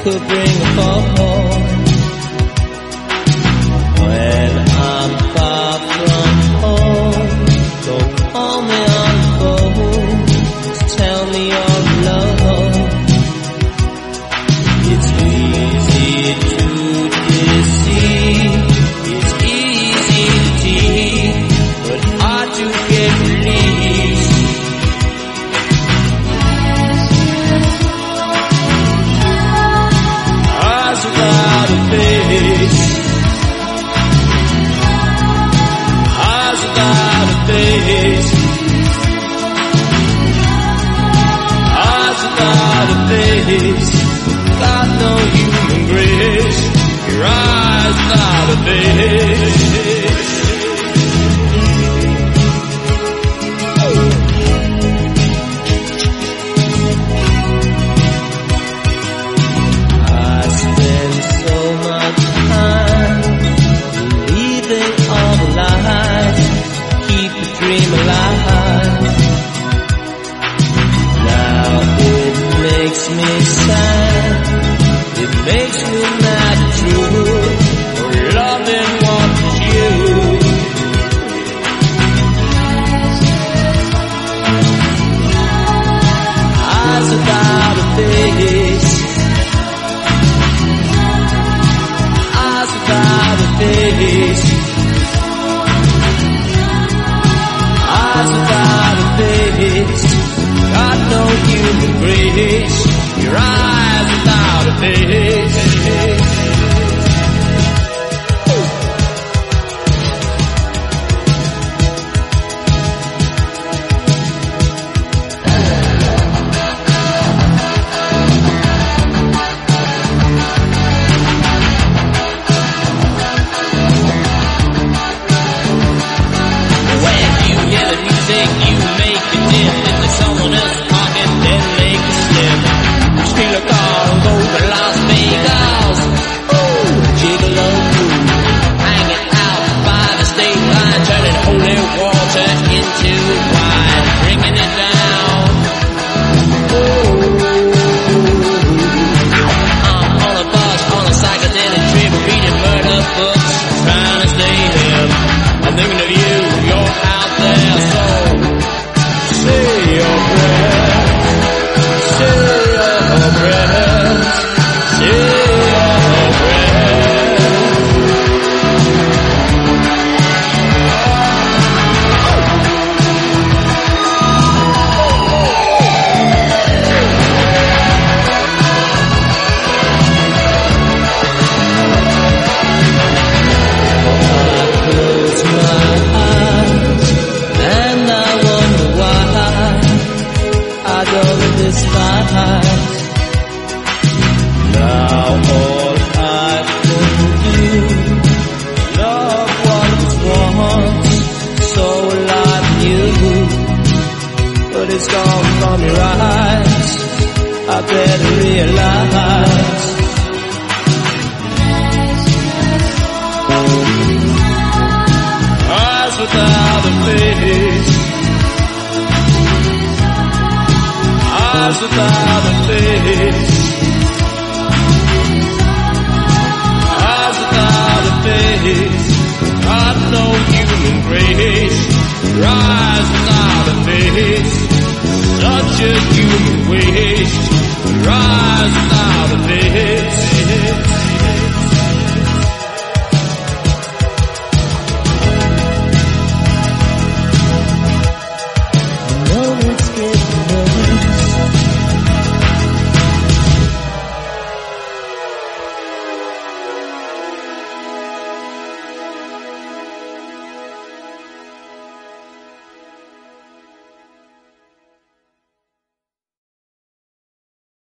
could bring a fall. When I'm far from home, don't call me on the phone to tell me of love. It's easy to deceive, it's easy to tease, but hard to get released. Eyes without a face, eyes without a face, eyes without a face. Got no human grace, your eyes without a face. I spend so much time believing all the lies, keep the dream alive. Now it makes me sad, it makes me mad too, for loving what is you. Eyes without a face, eyes without a face, eyes without a face. Got no human grace, your eyes without a face. When you hear the music, you make it dip into someone else's pocket, then make it slip. Steal a car and go to Las Vegas. Ooh, gigolo, hanging out by the state line, turning holy water into wine, bringing it down. Ooh, I'm on a bus, on a psychedelic trip, reading murder books, trying to stay hip. I'm thinking of you, you're out there, so say your prayers, say your prayers, say your prayers. I close my eyes and I wonder why I don't despise. Now all I can do, love what was once so like you, but it's gone from your eyes. I better realize